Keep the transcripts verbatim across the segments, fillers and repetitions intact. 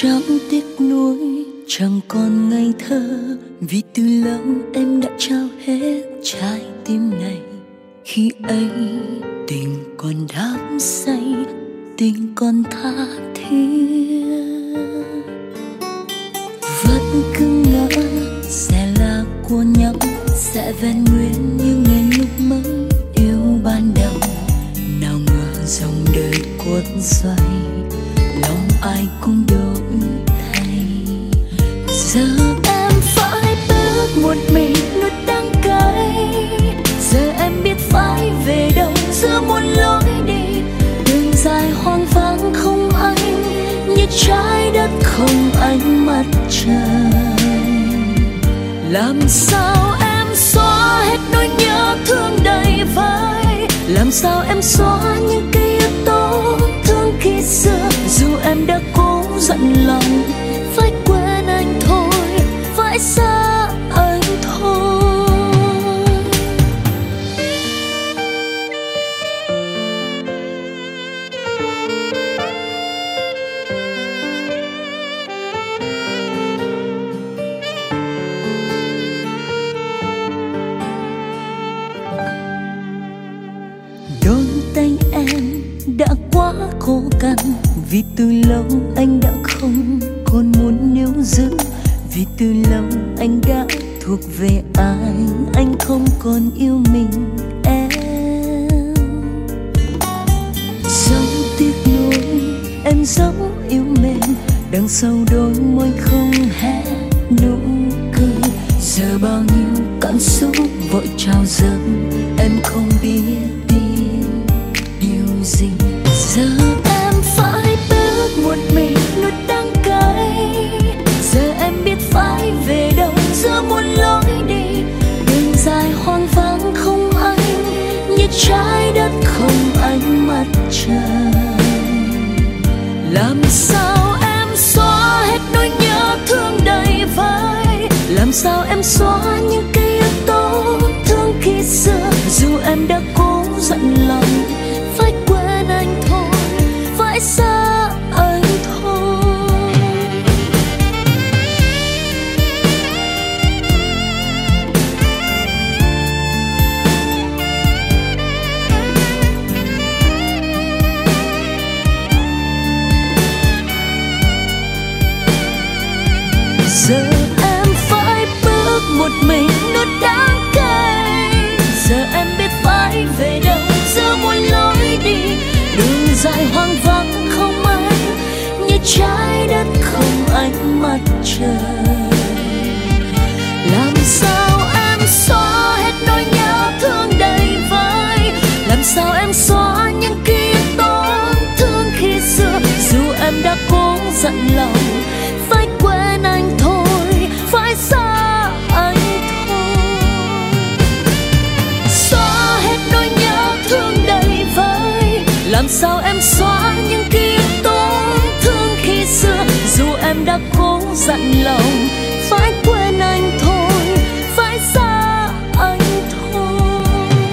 Chẳng tiếc nuối, chẳng còn ngây thơ, vì từ lâu em đã trao hết trái tim này. Khi ấy tình còn đắm say, tình còn tha thiết, vẫn cứ ngỡ sẽ là của nhau, sẽ vẹn nguyên như ngày lúc mới yêu ban đầu. Nào ngờ dòng đời cuốn xoay, lòng ai cũng đổi thay. Giờ em phải bước một mình nuốt đắng cay, giờ em biết phải về đâu giữa muôn lối đi. Đường dài hoang vắng không anh, như trái đất không ánh mặt trời. Làm sao em xóa hết nỗi nhớ thương đầy vai, làm sao em xóa những ký ức tổn thương khi xưa. Dù em đã cố dặn lòng, phải quên anh thôi, phải xa anh thôi. Đôi tay em đã quá khô cằn, vì từ lâu anh đã không còn muốn níu giữ. Vì từ lâu anh đã thuộc về ai, anh không còn yêu mình em. Dẫu tiếc nuối, em dẫu yêu mến, đằng sau đôi môi không hé nụ cười. Giờ bao nhiêu cảm xúc vội trào dâng, em không biết tin điều gì. Giờ em phải bước một mình nuốt đắng cay, giờ em biết phải về đâu giữa muôn lối đi. Đường dài hoang vắng không anh, như trái đất không ánh mặt trời. Làm sao em xóa hết nỗi nhớ thương đầy vai, làm sao em xóa những ký ức tổn thương khi xưa. Dù em đã cố dặn lòng, phải quên anh thôi, phải xa anh thôi. Giờ em phải bước một mình nuốt đắng cay, giờ em biết phải về đâu giữa muôn lối đi. Đường dài hoang vắng không anh, như trái đất không ánh mặt trời. Làm sao em xóa hết nỗi nhớ thương đầy vai, làm sao em xóa những ký ức tổn thương khi xưa. Dù em đã cố dặn lòng, phải quên anh thôi, phải xa anh thôi. Xóa hết nỗi nhớ thương đầy vai, làm sao em xóa những ký ức tổn thương khi xưa. Dù em đã cố dặn lòng, phải quên anh thôi, phải xa anh thôi.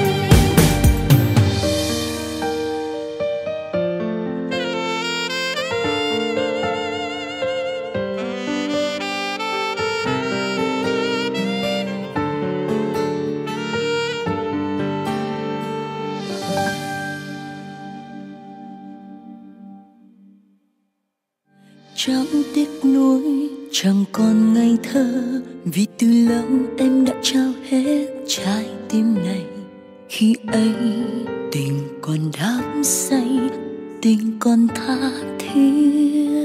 Chẳng tiếc nuối, chẳng còn ngây thơ, vì từ lâu em đã trao hết trái tim này. Khi ấy tình còn đắm say, tình còn tha thiết,